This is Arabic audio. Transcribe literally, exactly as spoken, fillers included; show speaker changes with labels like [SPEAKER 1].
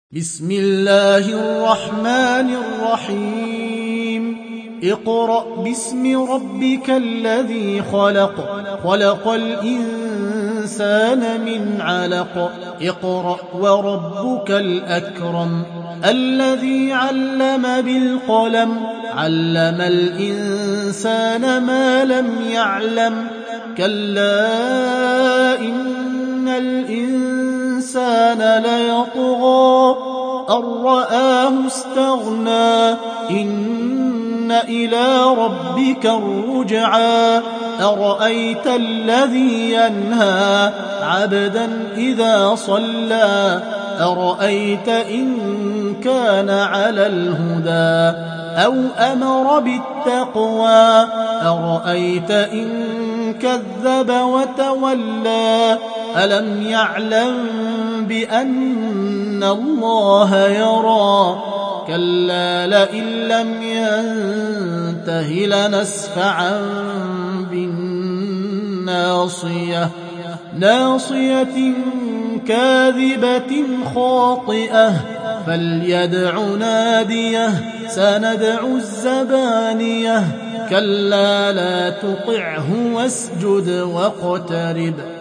[SPEAKER 1] بسم الله الرحمن الرحيم اقرأ باسم ربك الذي خلق خلق الإنسان من علق اقرأ وربك الأكرم الذي علم بالقلم علم الإنسان ما لم يعلم كلا إن الإنسان ليطغى أن رآه استغنى إن إلى ربك الرجعى أرأيت الذي ينهى عبدا إذا صلى أرأيت إن كان على الهدى أو أمر بالتقوى أرأيت إن كذب وتولى ألم يعلم بأن الله يرى كلا لئن لم ينته لنسفعا بالناصية ناصية كاذبة خاطئة فليدع ناديه سندع الزبانية كلا لا تطعه واسجد واقترب